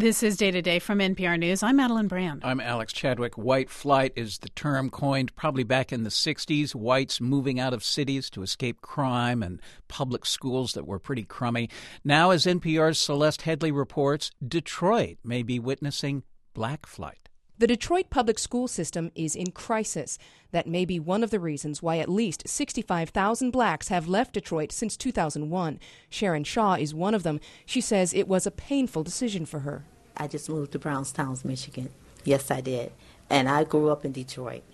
This is Day to Day from NPR News. I'm Madeline Brand. I'm Alex Chadwick. White flight is the term coined probably back in the 60s. Whites moving out of cities to escape crime and public schools that were pretty crummy. Now, as NPR's Celeste Headley reports, Detroit may be witnessing black flight. The Detroit public school system is in crisis. That may be one of the reasons why at least 65,000 blacks have left Detroit since 2001. Sharon Shaw is one of them. She says it was a painful decision for her. I just moved to Brownstown, Michigan. Yes, I did. And I grew up in Detroit.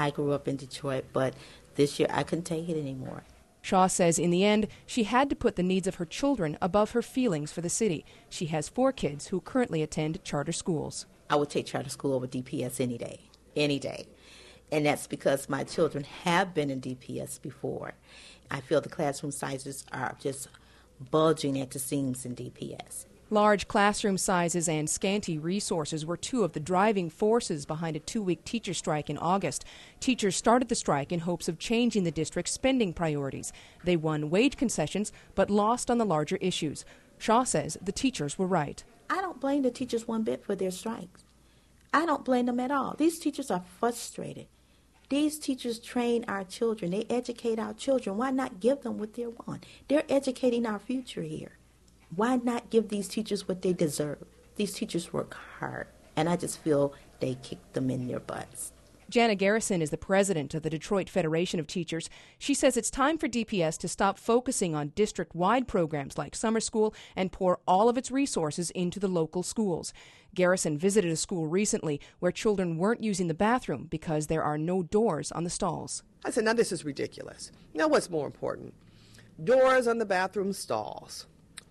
But this year I couldn't take it anymore. Shaw says in the end, she had to put the needs of her children above her feelings for the city. She has 4 kids who currently attend charter schools. I would take charter school over DPS any day. And that's because my children have been in DPS before. I feel the classroom sizes are just bulging at the seams in DPS. Large classroom sizes and scanty resources were 2 of the driving forces behind a 2-week teacher strike in August. Teachers started the strike in hopes of changing the district's spending priorities. They won wage concessions, but lost on the larger issues. Shaw says the teachers were right. I don't blame the teachers one bit for their strikes. I don't blame them at all. These teachers are frustrated. These teachers train our children. They educate our children. Why not give them what they want? They're educating our future here. Why not give these teachers what they deserve? These teachers work hard, and I just feel they kick them in their butts. Jana Garrison is the president of the Detroit Federation of Teachers. She says it's time for DPS to stop focusing on district-wide programs like summer school and pour all of its resources into the local schools. Garrison visited a school recently where children weren't using the bathroom because there are no doors on the stalls. I said, now this is ridiculous. Now what's more important? Doors on the bathroom stalls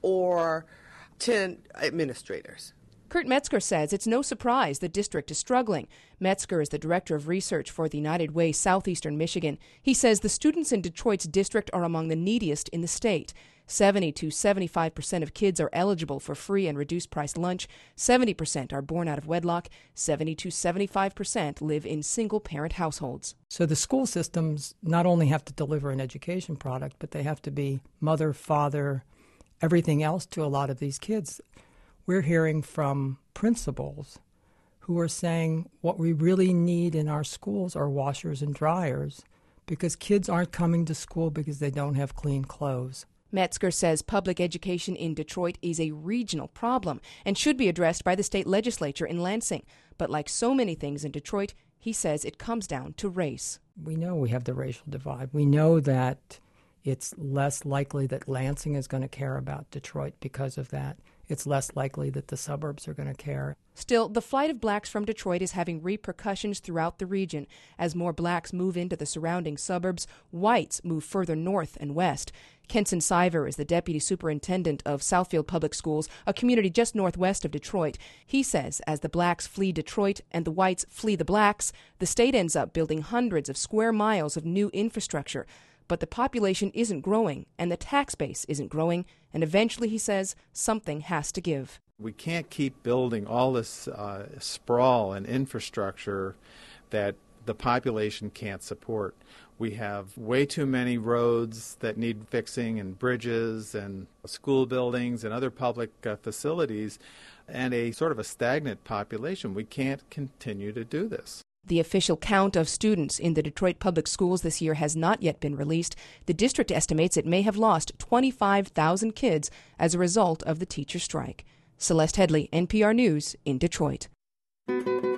or 10 administrators? Kurt Metzger says it's no surprise the district is struggling. Metzger is the director of research for the United Way Southeastern Michigan. He says the students in Detroit's district are among the neediest in the state. 70 to 75% of kids are eligible for free and reduced-price lunch. 70% are born out of wedlock. 70 to 75% live in single-parent households. So the school systems not only have to deliver an education product, but they have to be mother, father, everything else to a lot of these kids. We're hearing from principals who are saying what we really need in our schools are washers and dryers because kids aren't coming to school because they don't have clean clothes. Metzger says public education in Detroit is a regional problem and should be addressed by the state legislature in Lansing. But like so many things in Detroit, he says it comes down to race. We know we have the racial divide. We know that it's less likely that Lansing is going to care about Detroit because of that. It's less likely that the suburbs are going to care. Still, the flight of blacks from Detroit is having repercussions throughout the region. As more blacks move into the surrounding suburbs, whites move further north and west. Kenson Siver is the deputy superintendent of Southfield Public Schools, a community just northwest of Detroit. He says as the blacks flee Detroit and the whites flee the blacks, the state ends up building hundreds of square miles of new infrastructure. But the population isn't growing, and the tax base isn't growing, and eventually, he says, something has to give. We can't keep building all this sprawl and infrastructure that the population can't support. We have way too many roads that need fixing and bridges and school buildings and other public facilities and a sort of a stagnant population. We can't continue to do this. The official count of students in the Detroit public schools this year has not yet been released. The district estimates it may have lost 25,000 kids as a result of the teacher strike. Celeste Headley, NPR News, in Detroit.